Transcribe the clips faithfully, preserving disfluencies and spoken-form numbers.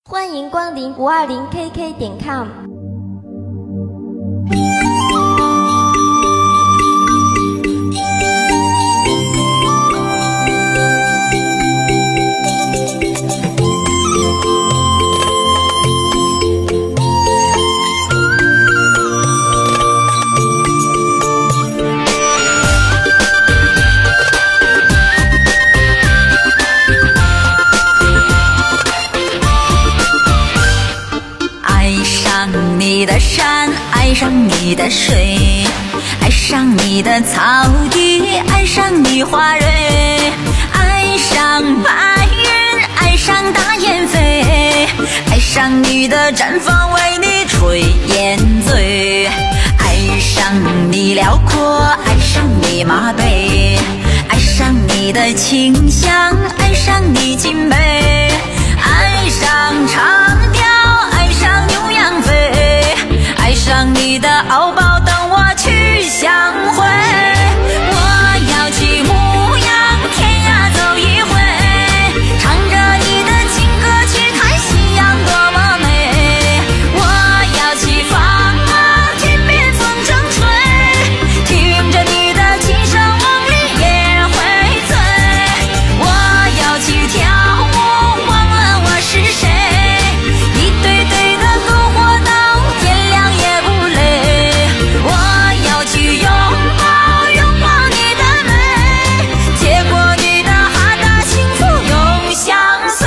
欢迎光临五二零 K K 点 com。 你的山，爱上你的水，爱上你的草地，爱上你花蕊，爱上白云，爱上大雁飞，爱上你的毡房为你吹烟醉，爱上你辽阔，爱上你马背，爱上你的清香，爱上你金杯，爱上长调，爱上牛羊飞，爱上你的敖包，等我去相会。我要去牧羊天涯走一回，唱着你的情歌去看夕阳多么美。我要去放马天边风筝吹，听着你的琴声梦里也会醉。我要去跳舞忘了我是谁，一对对的篝火到天亮也不累。我要去拥抱拥抱你的美，结果你的哈达幸福永相随。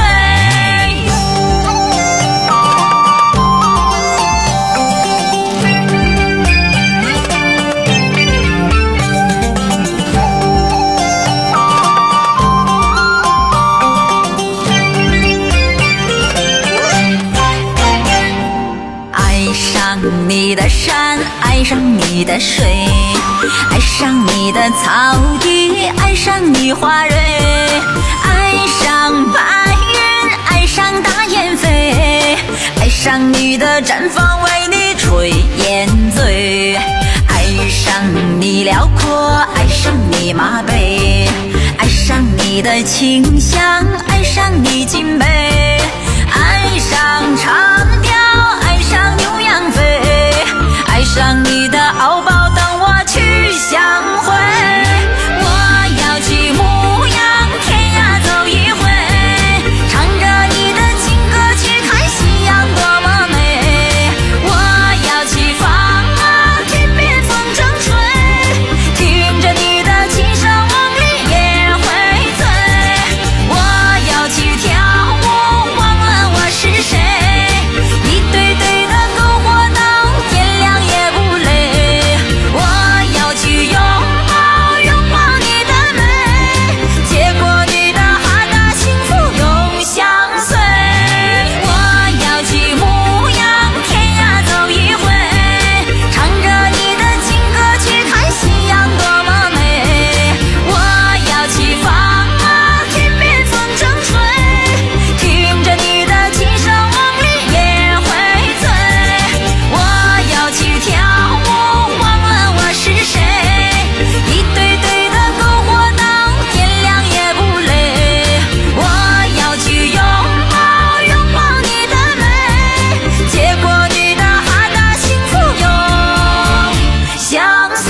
爱上你的山，爱上你的水，爱上你的草地，爱上你花蕊，爱上白云，爱上大雁飞，爱上你的毡房为你吹烟醉，爱上你辽阔，爱上你马背，爱上你的清香，爱上你金杯，爱上长调，爱上牛羊飞，爱上你的敖包，等我去相会。我要去牧羊天涯走一回，唱着你的情歌去看夕阳多么美。我要去放马天边风筝吹，听着你的琴声梦里也会醉。我要去跳舞忘了我是谁，一对对的篝火到天亮也不累。我要去拥抱拥抱你的美，结果你的哈达幸福永相随。我要去牧羊天涯走一回，唱着你的情歌去看夕阳多么美。我要去放马天边风筝吹，听着你的琴声梦里也会醉。我要去跳舞忘了我是谁，一对对的篝火到天亮也不累。我要去拥抱拥抱你的美，结果你的哈达幸福永相随。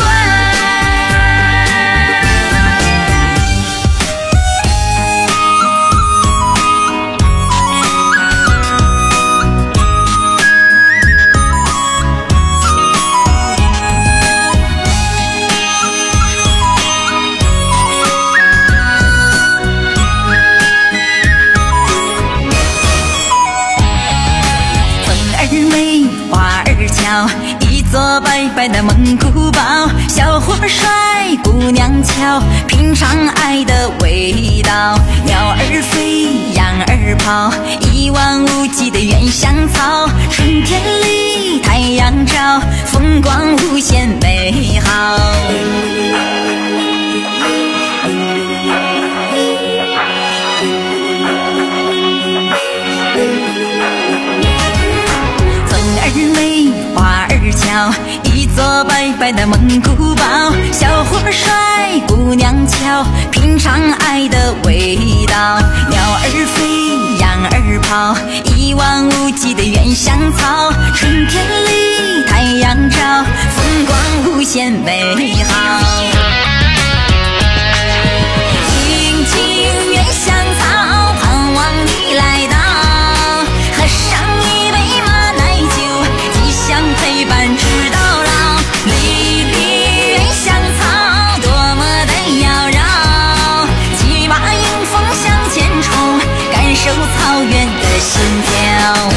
风儿美，花儿俏，一座白白的蒙古包，小伙帅，姑娘俏，品尝爱的味道。鸟儿飞，羊儿跑，一望无际的原香草，春天里太阳照，风光无限美好。风儿美，花儿俏，一座白白的蒙古包，小伙帅，姑娘俏，品尝爱的味道。鸟儿飞， 羊儿跑，一望无际的原香草，春天里太阳照，风光无限美好。青青原香草，盼望你来到，喝上一杯马奶酒，吉祥陪伴直到老。粒粒原香草，多么的妖娆，骑马迎风向前冲，感受草原的心跳。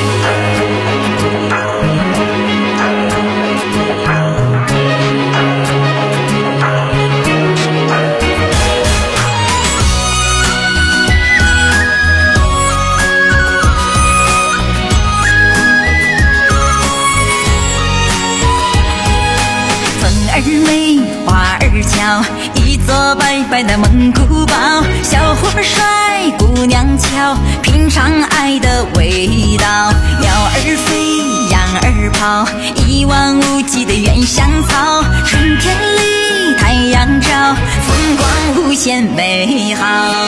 儿美花儿俏，一座白白的蒙古包，小伙帅姑娘俏，品尝爱的味道。鸟儿飞羊儿跑，一望无际的原香草，春天里太阳照，风光无限美好。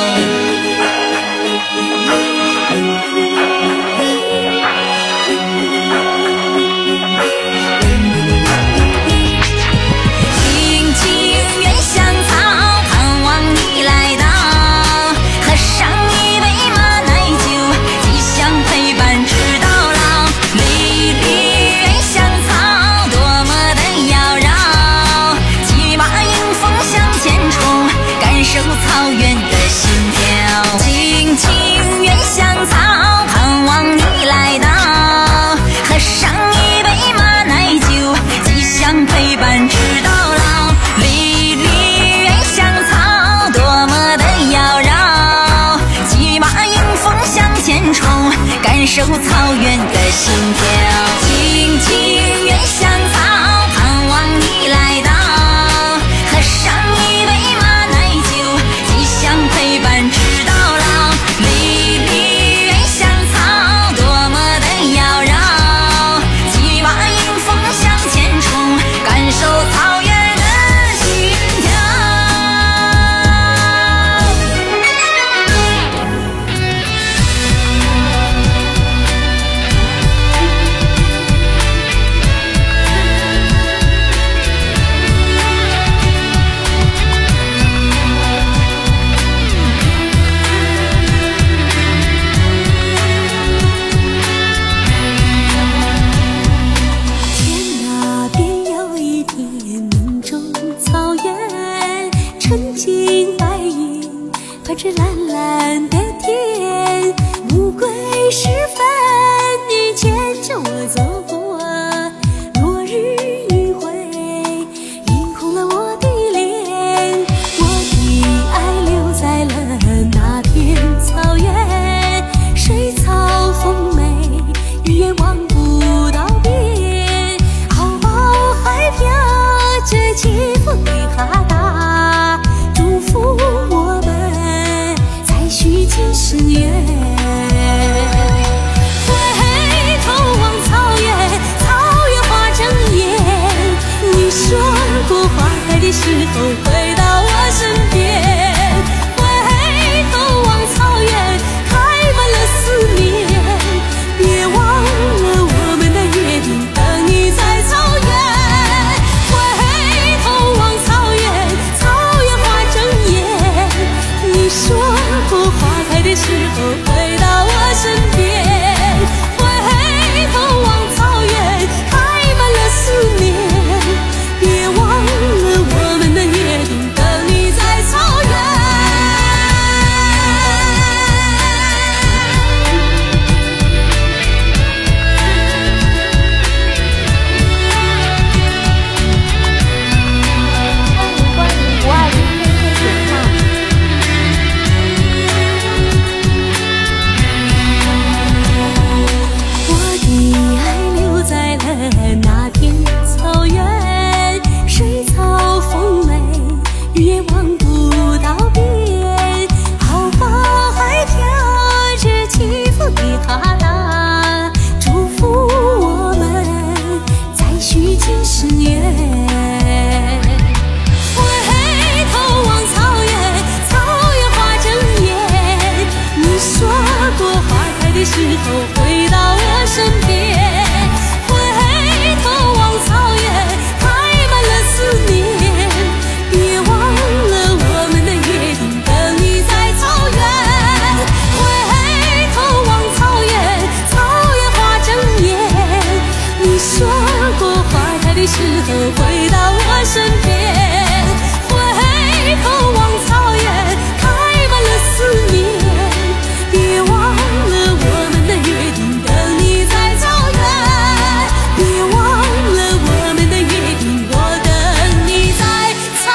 草原的心跳，青青原香草，盼望你来到，喝上一杯马奶酒，吉祥陪伴直到老。粒粒原香草，多么的妖娆，骑马迎风向前冲，感受草原的心跳。青青原香草，盼望你来到，喝上一杯马奶酒，陪伴直到老。粒粒原香草，多么的妖娆，骑马迎风向前冲，感受草原的心跳。 身边。回头望草原，开满了思念。别忘了我们的约定，等你在草原。回头望草原，草原花正艳。你说过花开的时候回到我身边。回头望草原，开满了思念。别忘了我们的约定，等你在草原。别忘了我们的约定，我等你在草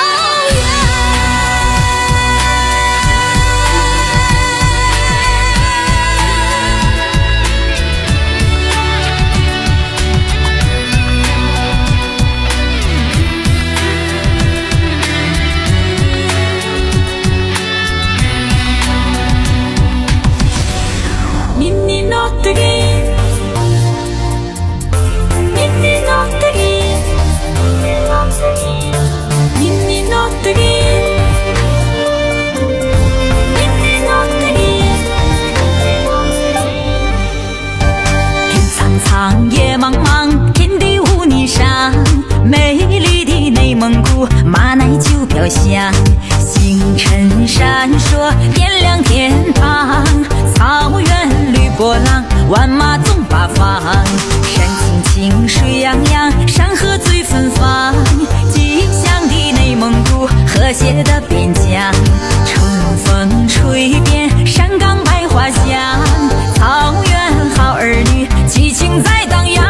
夜茫茫，天地无泥沙，美丽的内蒙古马奶酒飘香，星辰闪烁，点亮天堂，草原绿波浪，万马纵八方，山青青，水洋洋，山河最芬芳，吉祥的内蒙古，和谐的边疆，春风吹遍山岗百花香，草原好儿女，激情在荡漾。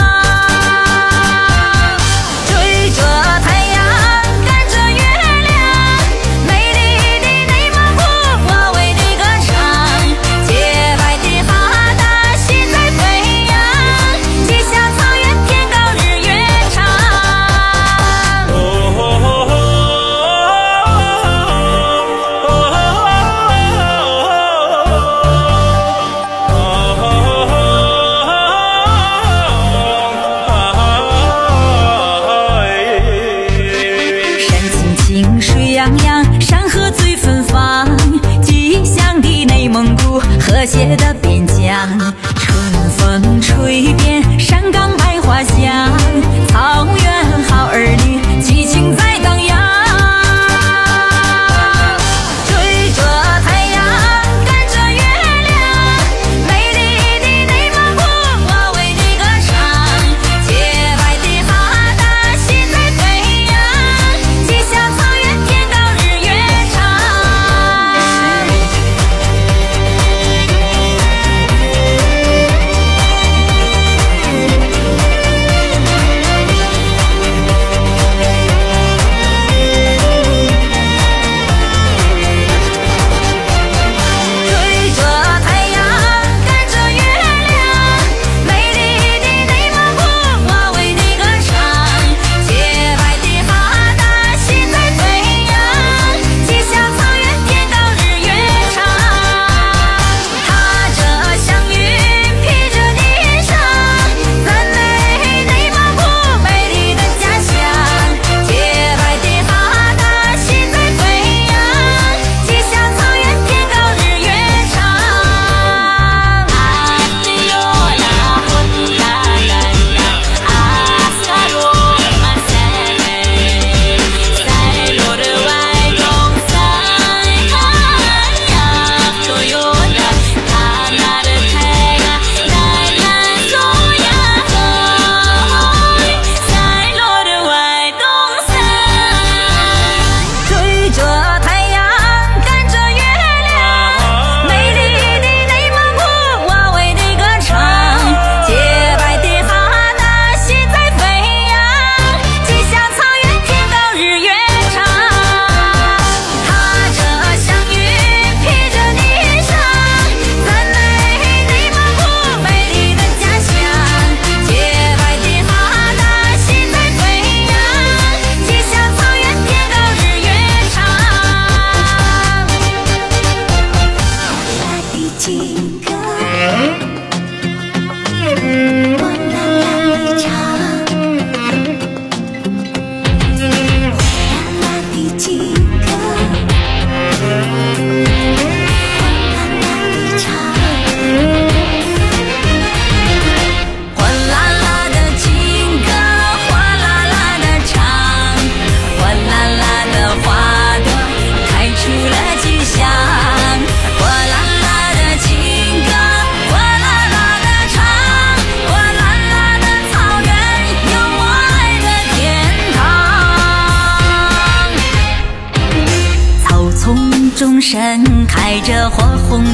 追着太阳，赶着月亮，美丽的内蒙古，我为你歌唱。洁白的哈达心在飞扬，结下草原天高日月长。山河最芬芳，吉祥的内蒙古，和谐的边疆，春风吹遍山岗百花香，草原好儿女，激情在荡漾。追着太阳，赶着月亮，美丽的内蒙古，我为你歌唱。洁白的哈达心在飞扬，结下草原天高日月长。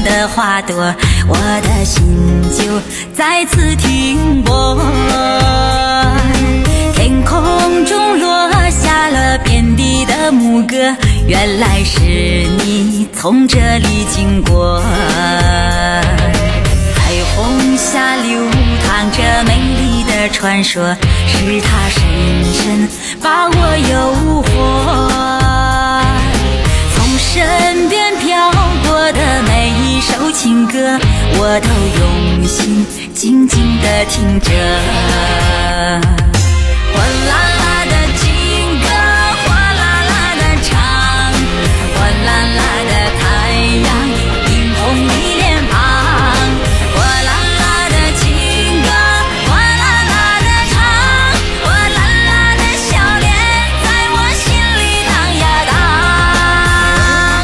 中的花朵，我的心就再次停泊。天空中落下了遍地的牧歌，原来是你从这里经过。彩虹下流淌着美丽的传说，是它深深把我诱惑。从身边飘过的每一首情歌，我都用心静静地听着。哗啦啦的情歌，哗啦啦的唱，哗啦啦的太阳映红你脸庞。哗啦啦的情歌，哗啦啦的唱，哗啦啦的笑脸在我心里荡呀荡。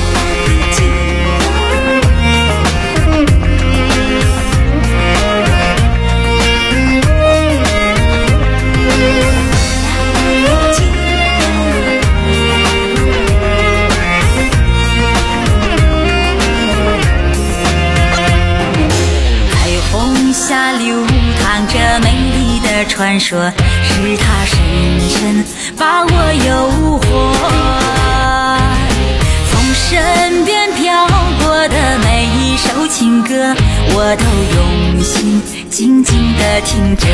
下流淌着美丽的传说，是它深深把我诱惑。从身边飘过的每一首情歌，我都用心静静地听着。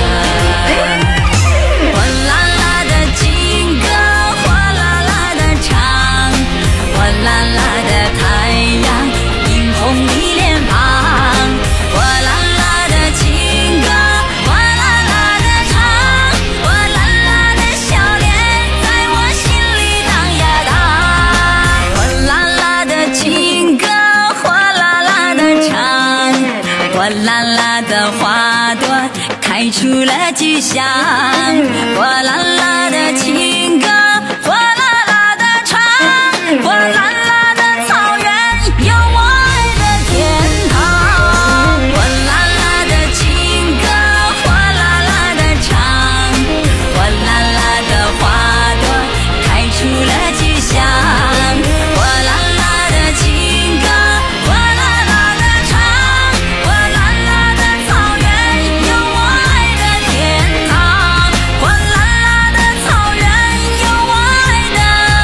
哗啦啦的情歌，哗啦啦的唱，哗啦啦的太阳映红你脸庞。哗啦啦的情歌，哗啦啦的唱，哗啦啦的笑脸在我心里荡呀荡。哗啦啦的情歌，哗啦啦的唱，哗啦啦的花朵开出了菊香。哗啦啦的情歌，哗啦啦的唱，哗啦啦的草原有我爱的天堂。哗啦啦的情歌，哗啦啦的唱，哗啦啦的花朵开出了菊香。哗啦啦的情歌，哗啦啦的唱，哗啦啦的草原有我爱的天堂。哗啦啦的草原有我爱的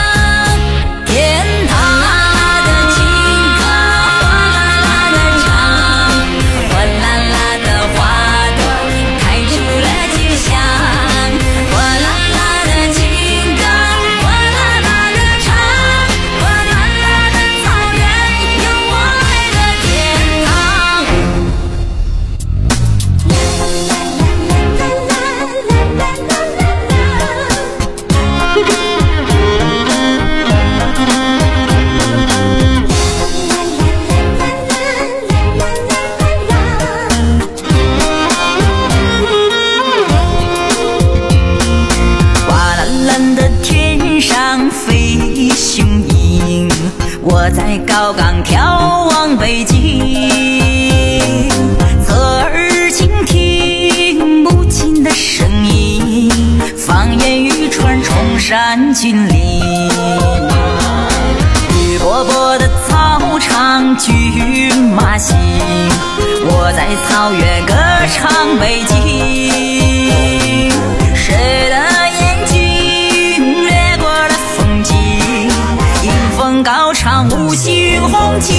天堂。的情歌，哗啦啦的唱，哗啦啦的花朵开出了菊香。哗啦啦的情歌，哗啦啦的唱，哗啦啦的草原有我爱的天堂。哗啦啦的天上飞雄鹰，我在高岗眺望北京。侧耳倾听母亲的声音，放眼欲穿崇山峻岭。绿波波的草场骏马行，我在草原歌唱北京。谁的眼睛掠过了风景，迎风高唱五星红旗。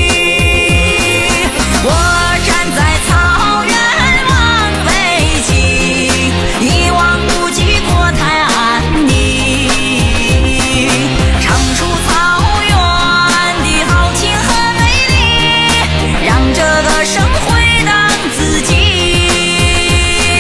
我站在草原望北京，一望无际国泰安宁。唱出草原的豪情和美丽，让这歌声回荡自己。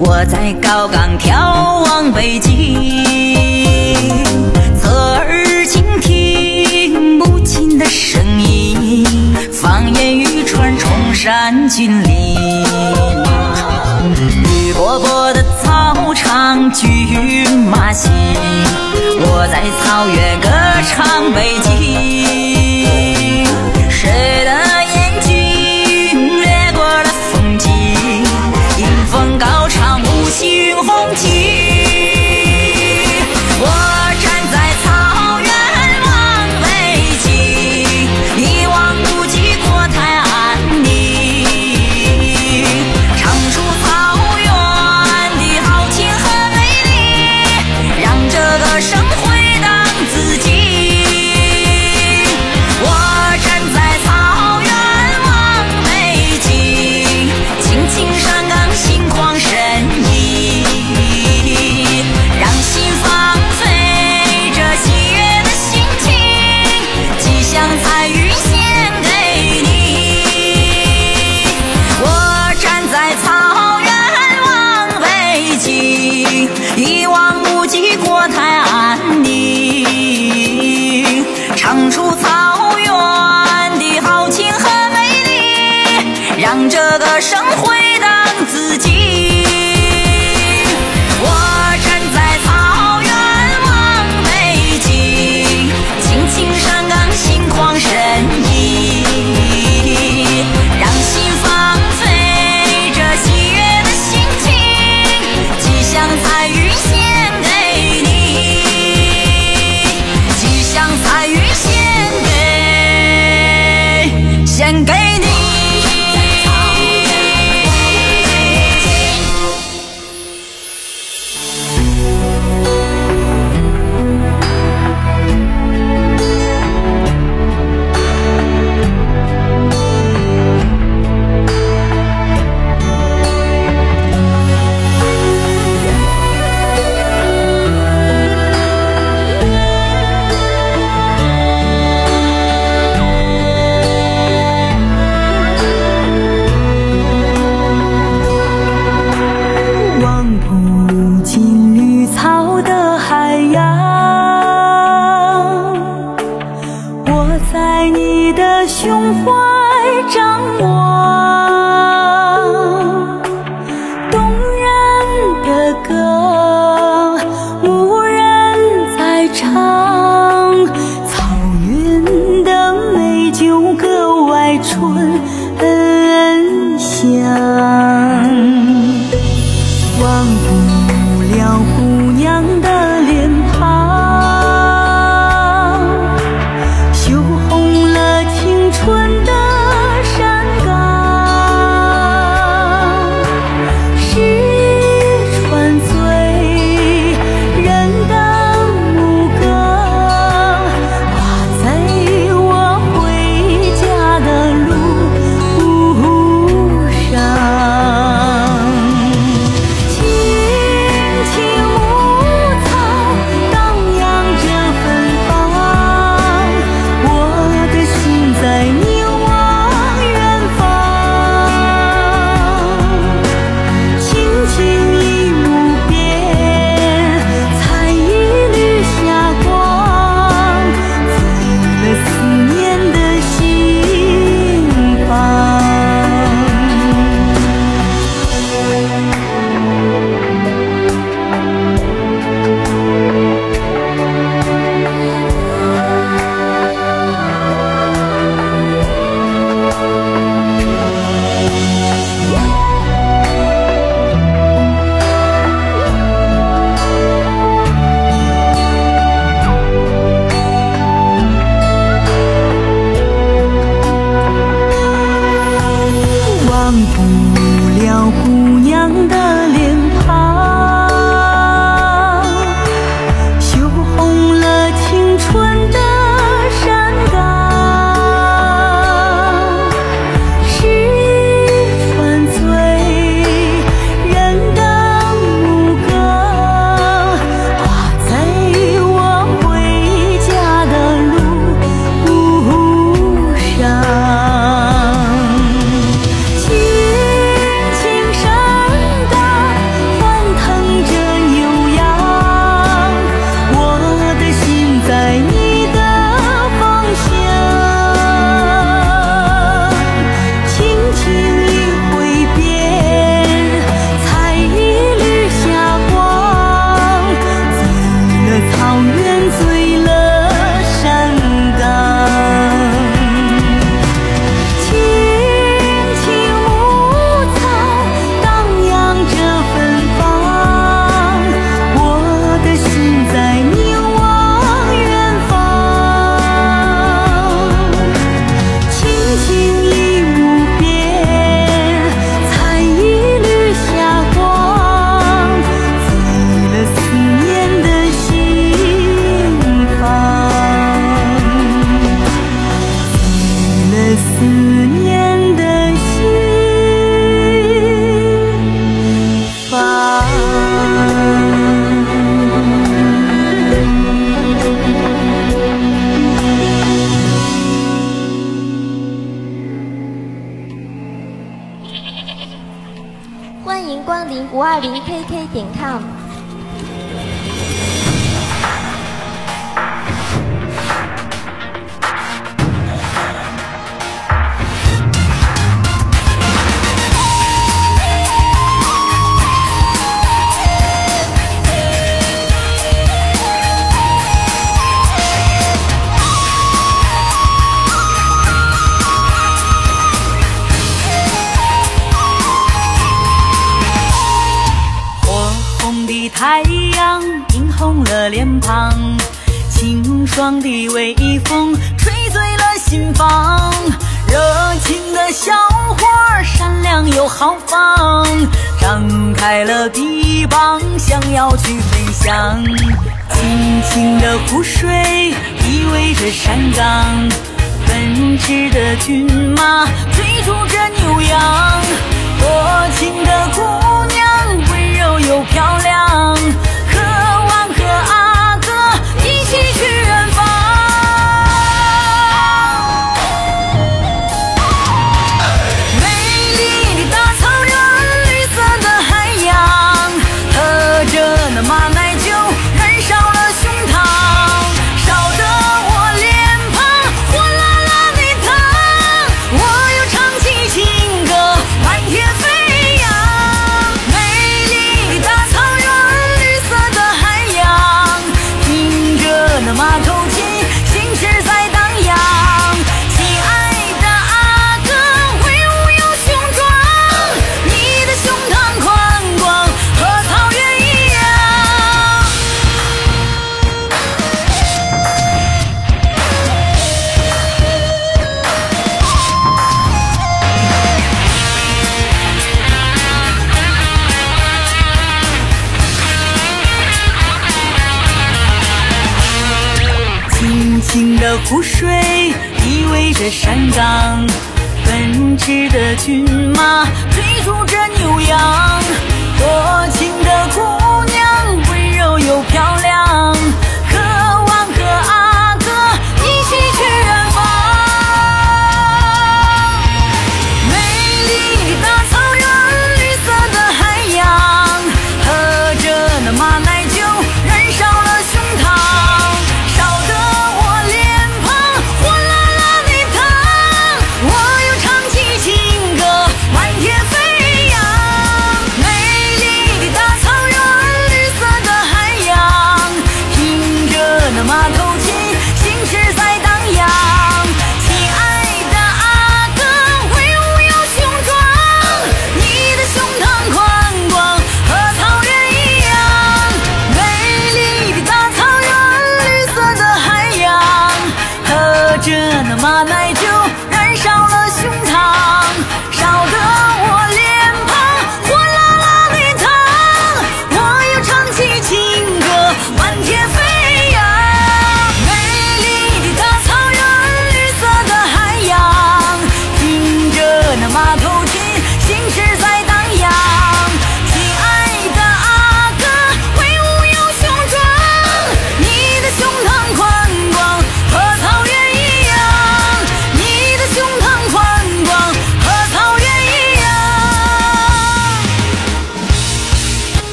我在高岗眺望北京，侧耳倾听母亲的声音，放眼欲穿崇山峻岭。绿波波的草场，骏马行，我在草原歌唱北京。谁的眼睛掠过了风景，迎风高唱五星红旗。我站在草原望北京，一望无际国泰安宁，唱出草原的豪情和美丽，让这个生回荡自己。我站在草原望北京，青青山岗心旷神怡，让心放飞这喜悦的心情，吉祥彩云献给你。我站在草原望北京，一望无际国泰安宁，唱出草原的豪情和美丽，让这个生回荡自己。我站在草原望北京，青青山岗心旷神怡，让心放飞这喜悦的心情，吉祥彩云献给你，吉祥彩云献给献给你。 望不尽绿草的海洋，我在你的胸怀张望，动人的歌，牧人在唱，草原的美酒格外醇香。忘不了姑娘的脸庞，羞红了青春的山岗，十里传醉人的牧歌，挂在我回家的路上。 零 K K 点 com。 太阳映红了脸庞，清爽的微风吹醉了心房，热情的小花闪亮又豪放，张开了臂膀想要去飞翔。清清的湖水依偎着山岗，奔驰的骏马追逐着牛羊，多情的姑娘温柔又漂亮，和王和阿哥一起去远方。美丽的大草原，绿色的海洋，喝着那马奶酒，燃烧了胸膛，烧得我脸庞火辣辣的烫，我又唱起情歌满天飞扬。美丽的大草原，绿色的海洋，听着那马头琴，心事在荡漾。亲爱的阿哥，威武又雄壮，你的胸膛宽广，和草原一样。清清的湖水依偎着山岗，奔驰的骏马追逐着牛羊，多情的姑娘温柔又漂亮，和王和阿哥一起去远方。美丽的大草原，绿色的海洋，喝着那马奶酒，燃烧了胸膛，烧得我脸庞火辣辣的烫，我又唱起情歌满天飞扬。美丽的大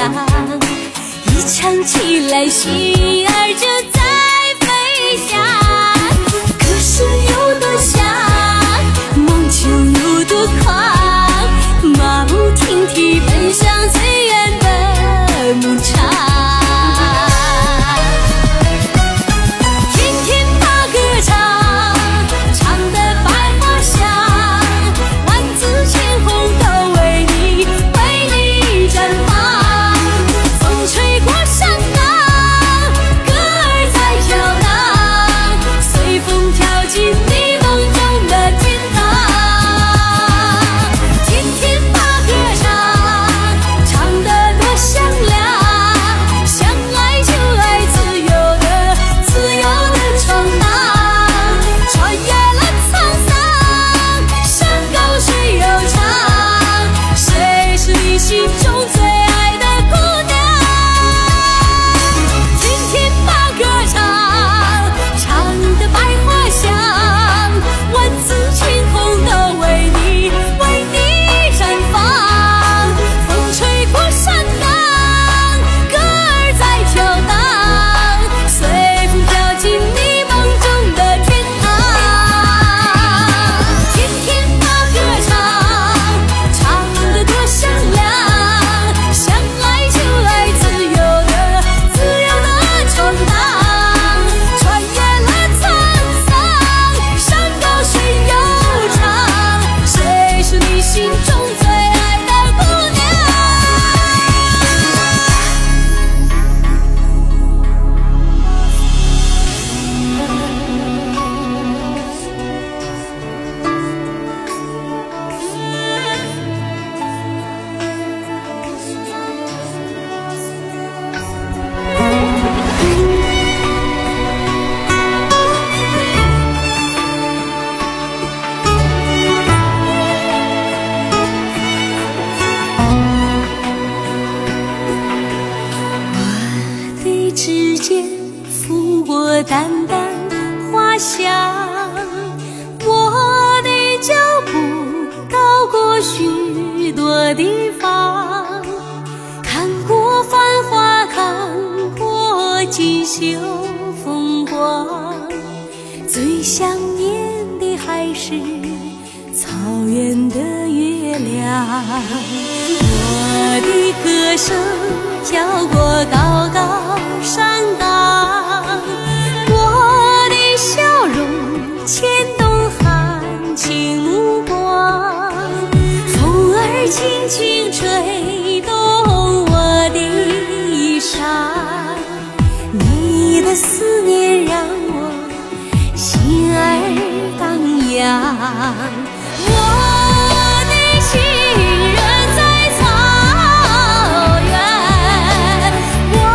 亮，一唱起来心儿就在飞翔。歌声有多响，梦就有多狂，马不停蹄奔向最远的牧场。淡淡花香，我的脚步到过许多地方，看过繁华，看过锦绣风光，最想念的还是草原的月亮。我的歌声飘过高高山岗，笑容牵动含情目光，风儿轻轻吹动我的衣裳，你的思念让我心儿荡漾。我的情人在草原，我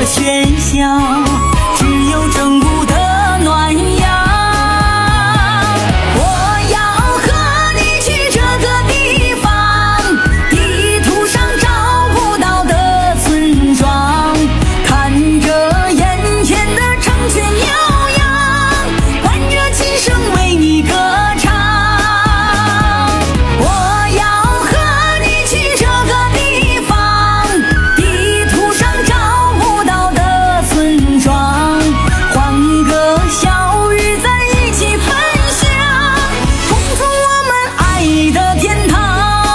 喧嚣，只有正午的暖阳。我要和你去这个地方，地图上找不到的村庄，看着眼前的成群牛羊，伴着琴声为你歌唱。我要和你去这个地方，地图上找不到的村庄，欢歌笑语在一起分享，共同我们爱的天堂。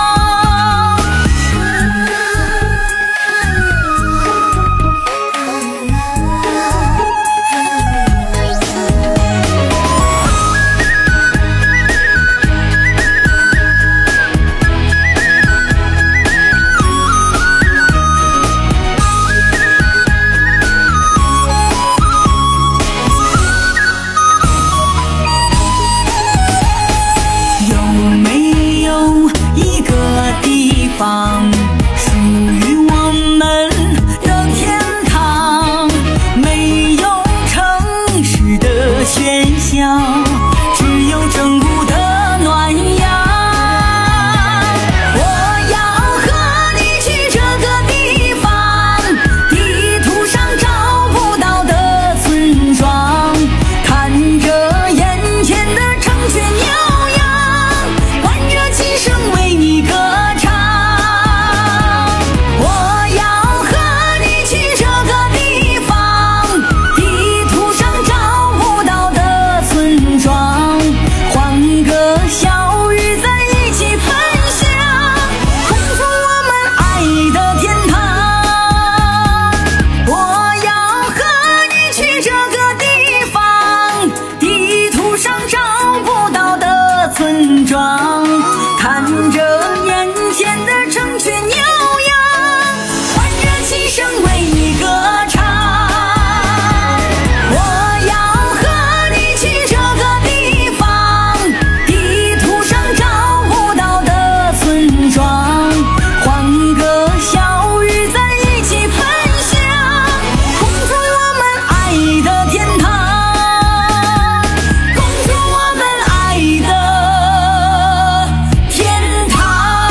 有没有一个地方属于我们的天堂？没有城市的喧嚣，只有正午的暖阳。我要和你去这个地方，地图上找不到的村庄，看着眼前的成群牛羊，伴着琴声为你歌唱。我要和你去这个地方，地图上找不到的村庄，欢歌笑语在一起分享，共同我们爱的天堂。我要和你去这个地方，地图上找不到的村庄，看着眼前的成群牛羊，伴着琴声为你歌唱。我要和你去这个地方，地图上找不到的村庄，欢歌笑语在一起分享，共同我们爱的天堂，共同我们爱的天堂。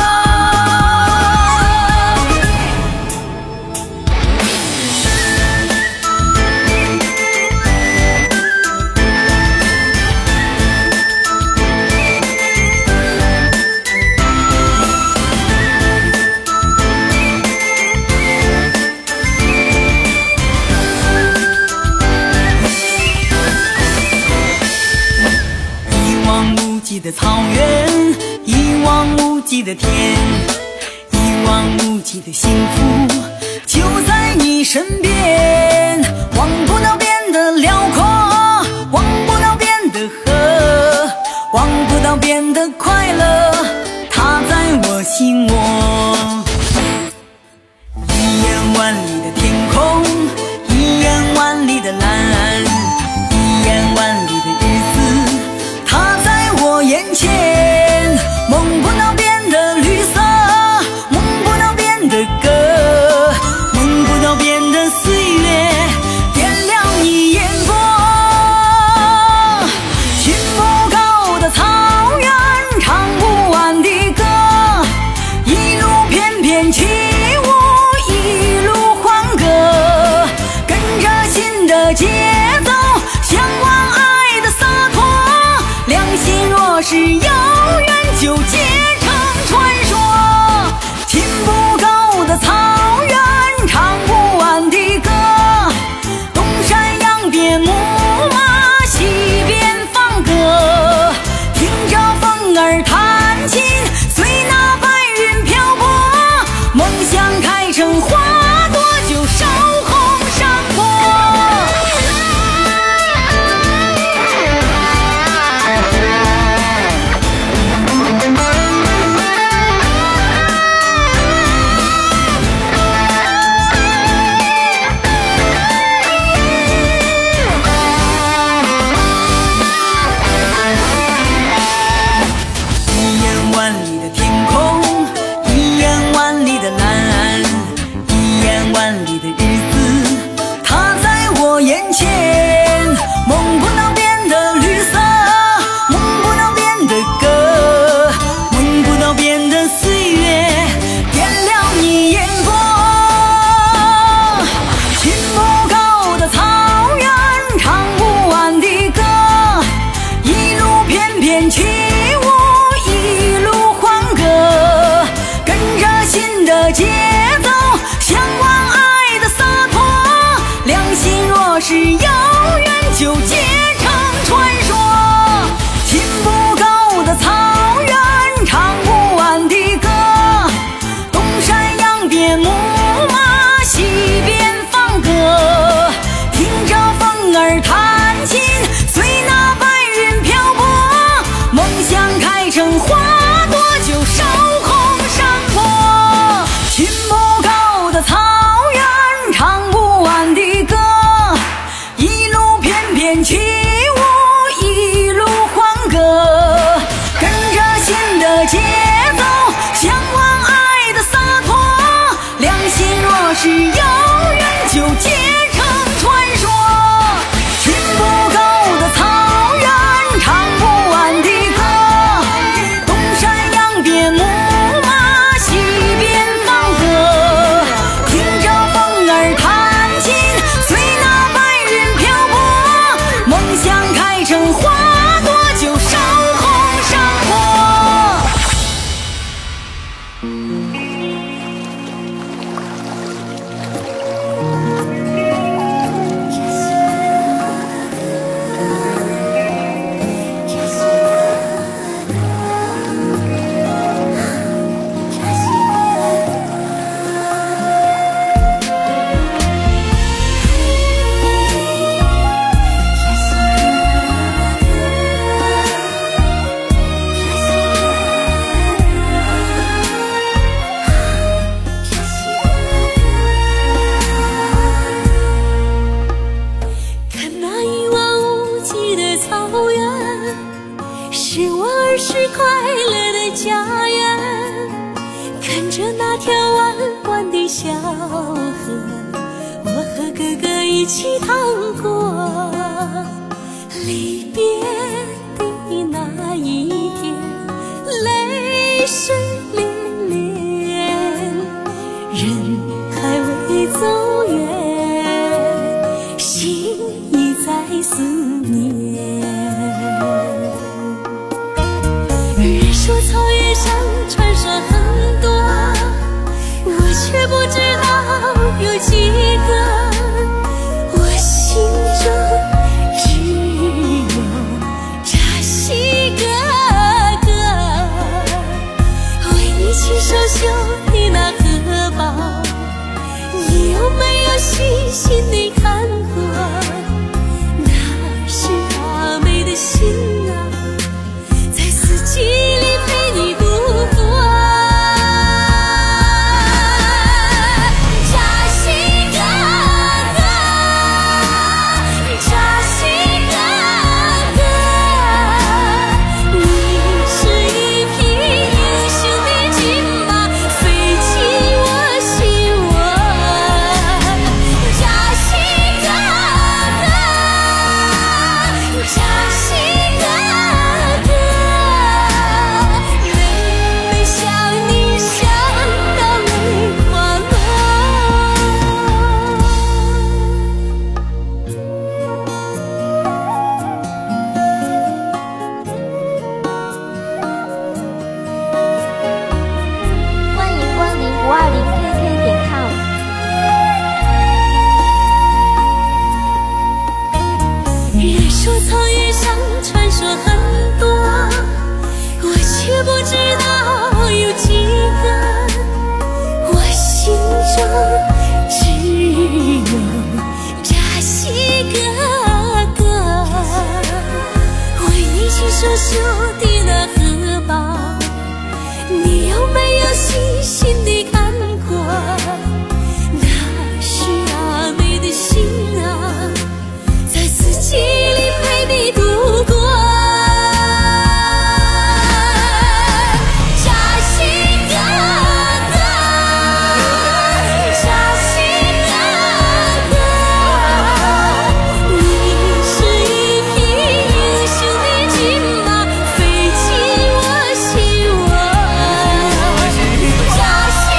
一望无际的草原，一望无际的天，一望无际的幸福就在你身边。望不到边的辽阔，望不到边的河，望不到边的快乐，它在我心窝。一眼万里的天空，一眼万里的蓝，一眼万里的日子，它在我眼前。梦不到边的绿色，梦不到边的歌，梦不到边的岁月， 心若是有缘，就结成传说。听不够的草原，唱不完的歌，东山羊边牧马，西边放歌，听着风儿弹琴，随那白云漂泊，梦想开成花朵，就守红山坡。听不够的草原，唱不完的歌，一路翩翩起舞，一路欢歌，跟着心的节奏，向往爱的洒脱。良心若是有缘，就结成传说。听不够的草原，唱不完的歌，东山羊边牧马，西边放歌，听着风儿弹琴，随那白云漂泊，梦想开成花朵，就守红山坡。 看那一望无际的草原，是我儿时快乐的家园。看着那条弯弯的小河，我和哥哥一起趟过。离别的那一天，泪水涟涟，人还未走远，心已在思念。人说草原上传说很多，我却不知道有几个。我心中只有扎西哥哥，为你亲手绣的那荷包，你有没有细心地看过？那是阿妹的心啊，在四季里陪你度过。扎西哥哥，扎西哥哥，你是一匹英雄的骏马，飞进我心窝。扎西哥哥，扎西哥哥，每每想你想到泪花落。 欢迎光临五二零 K K 点 com。 人说草原上传说很多，我却不知道有几个。我心中只有扎西哥哥，为你亲手绣的那荷包，你有没有细心地看过？那是阿妹的心啊，在四季里陪你度过。扎西哥哥，扎西哥哥，你是一匹英雄的骏马，飞进我心窝。扎西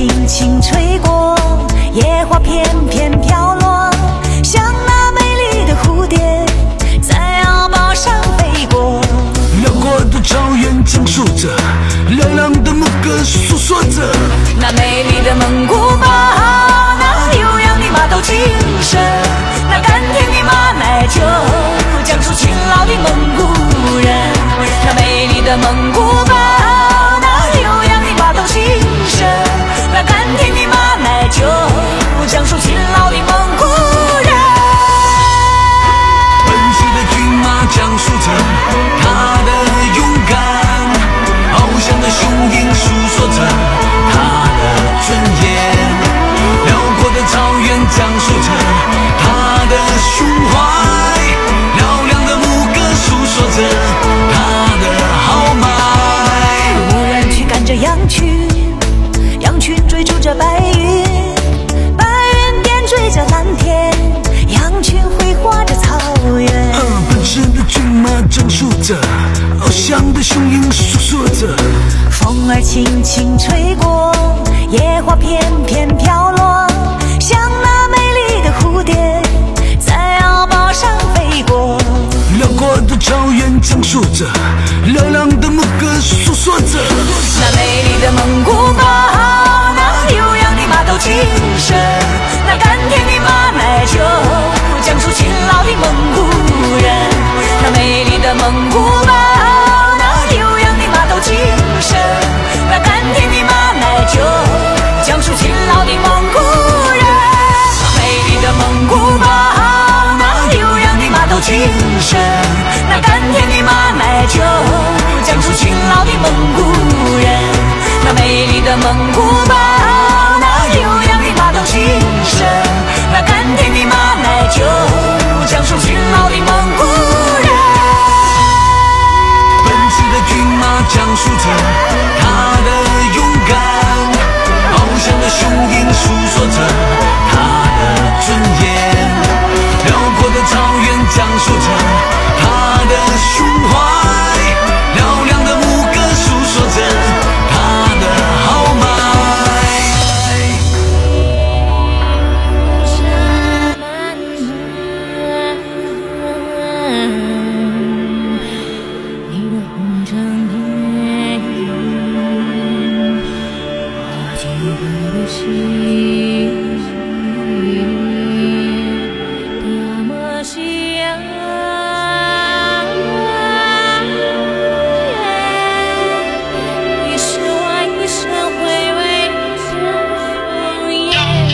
轻轻吹过，野花片片飘落，像那美丽的蝴蝶在桉堡上飞过。 辽阔的草原讲述着，嘹亮的牧歌诉说着， 那美丽的蒙古包，那悠扬的马头琴声，那甘甜的马奶酒，讲述勤劳的蒙古人。那美丽的蒙古包，那悠扬的马头琴声，那甘甜的马奶酒，讲述勤劳的蒙古人。 奔驰的骏马讲述着他的勇敢，翱翔的雄鹰诉说着他的尊严，辽阔的草原讲述着他的胸怀，嘹亮的牧歌诉说着他的豪迈。 牧人去赶着羊群，羊群追逐着白云，白云点缀着蓝天，羊群挥霍着草原。 嗯，奔驰的骏马讲述着，翱翔的雄鹰诉说着， 风儿轻轻吹过，野花片片飘落，像那美丽的蝴蝶在桉堡上飞过。 辽阔的草原讲述着，嘹亮的牧歌诉说着， 那美丽的蒙古包，那悠扬的马头琴声，那甘甜的马奶酒，讲述勤劳的蒙古人。那美丽的蒙古包，那悠扬的马头琴声，那甘甜的马奶酒，讲述勤劳的蒙古人。美丽的蒙古包，那悠扬的马头琴声，那甘甜的马奶酒，讲述勤劳的蒙古人。那美丽的蒙古包，那悠扬的马头琴声，那甘甜的马奶酒，讲述勤劳的蒙古人。 奔驰的骏马讲述着他的勇敢，翱翔的雄鹰诉说着他的尊严，辽阔的草原讲述着他的胸怀，嘹亮的牧歌诉说着他的豪迈。 你的红尘烟云，我记得的心，多么想，一世万一生回味的眼。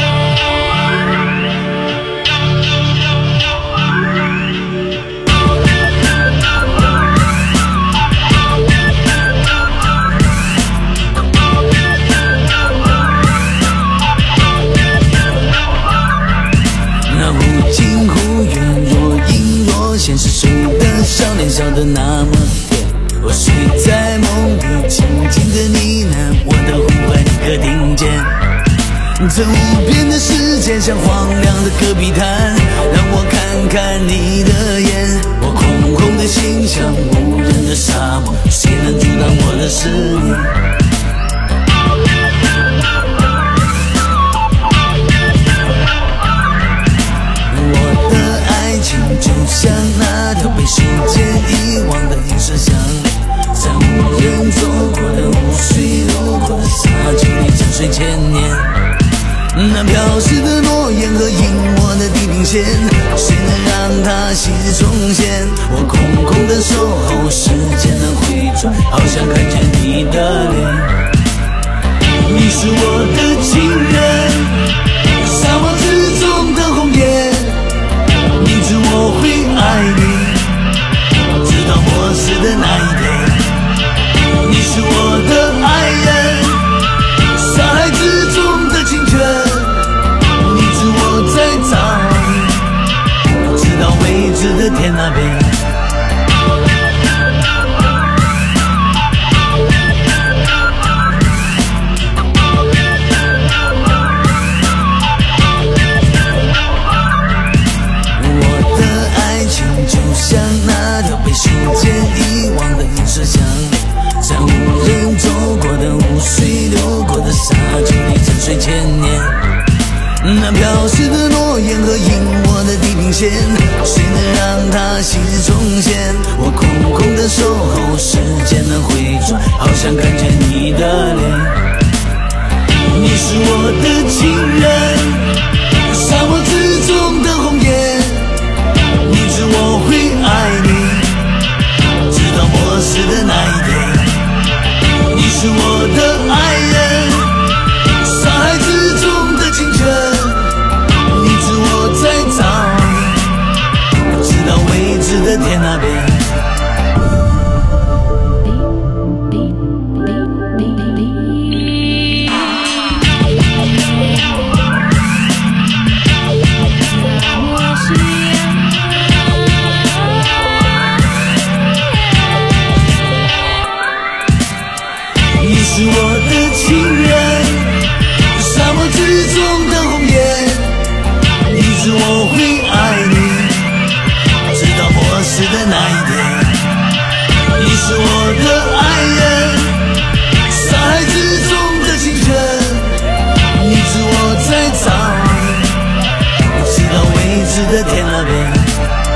那忽近忽远，若隐若现，世俗的少年笑得那么甜。我睡在梦里，轻轻的呢喃，我的呼唤你可听见？这无边的世界像荒凉的戈壁滩，让我看看你的眼。我空空的心像无人的沙漠，谁能阻挡我的思念？我的爱情就像那条被时间遗忘的银色项链，在无人走过的无水路过的沙丘里沉睡千年。那飘逝的诺言和隐没的地平线，谁能让它昔日重现？我空空的守候，时间的回转，好想看见你的脸。你是我的情人，沙漠之中的红叶，你知我会爱你，直现，谁能让他昔日重现？我空空的守候，时间能回转，好想看见你的脸。你是我的情人，沙漠之中的红颜，你知我会爱你，直到末世的那一天。你是我的爱人，沙海之中的清晨，你知我在找你，直到未知的天那边。你是我的情人，沙漠之中的红颜，你知我会爱你，直到末世的那一天。你是我的爱人，沙海之中的清晨，你知我在找你，直到未知的天那边。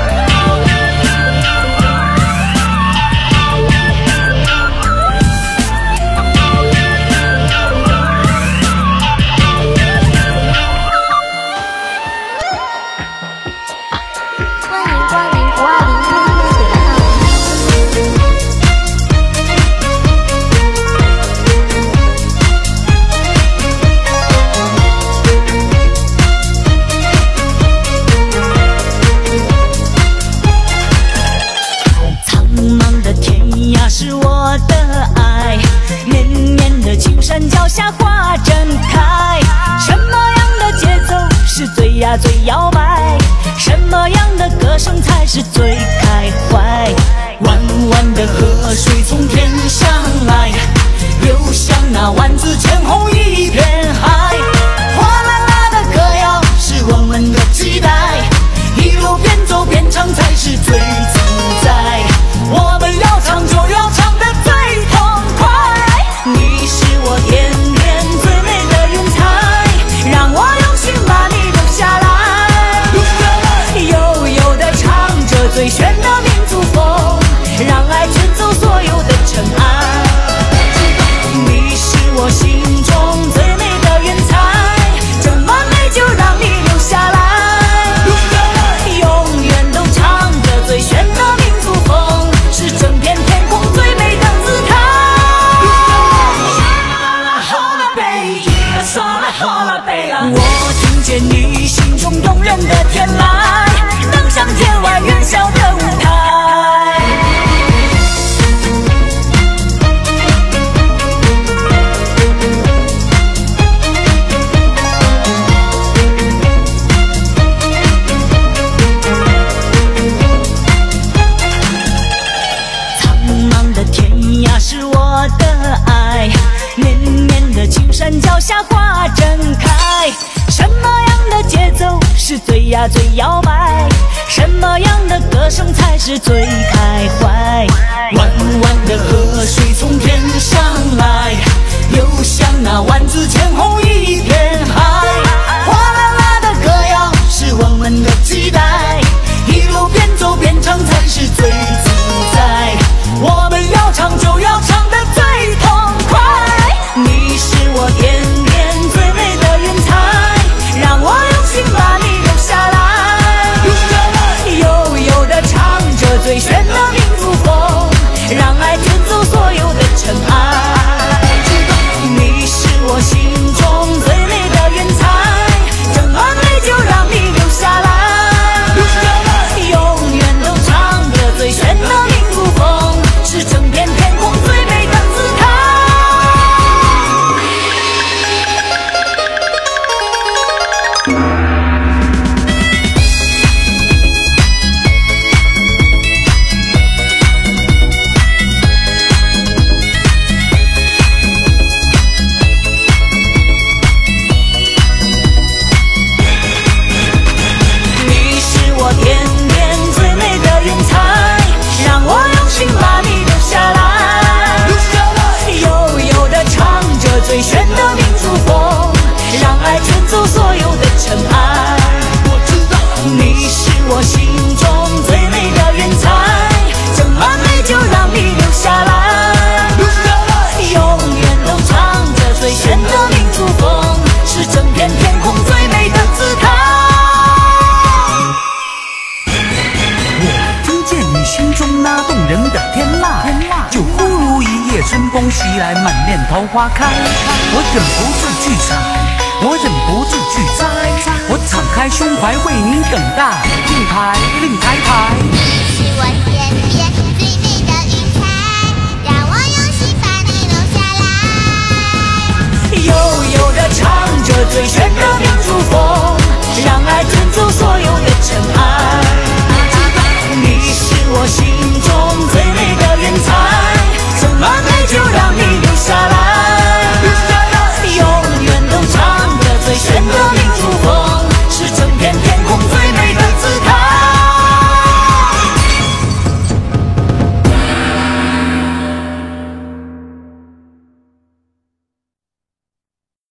是我的爱，绵绵的青山脚下花正开。什么样的节奏是最呀最摇摆？什么样的歌声才是最开怀？弯弯的河水从天上来，流向那万紫千红一片海。哗啦啦的歌谣是我们的期待，一路边走边唱才是最自在。我们要唱就要唱得最痛快，你是我天边最美的云彩，让我用心把你留下来，悠悠地唱着最炫的民族风，让爱卷走所有的尘埃。你是我心中最美的云彩，这么美就让你留下来，永远都唱着最炫的民族风，是整片天空最美的姿态。我听见你心中动人的天籁，登上天外远小的舞台。是我的爱，绵绵的青山脚下花正开。什么样的节奏是最呀最摇摆？什么样的歌声才是最开怀？弯弯的河水从天上来，流向那万紫千红一片海。哗啦啦的歌谣是我们的期待，一路边走边唱才是最自在。我们要唱就要唱得最痛快，你是我天边最美的云彩，让我用心把你留下来，悠悠地唱着最炫的民族风，让风袭来，满面桃花开。我忍不住去采，我忍不住去摘，我敞开胸怀为你等待，令牌令牌牌。 是我天边最美的云彩，让我用心把你留下来。 悠悠地唱着最炫的民族风，让爱卷走所有的尘埃。你是我心中最美的云彩。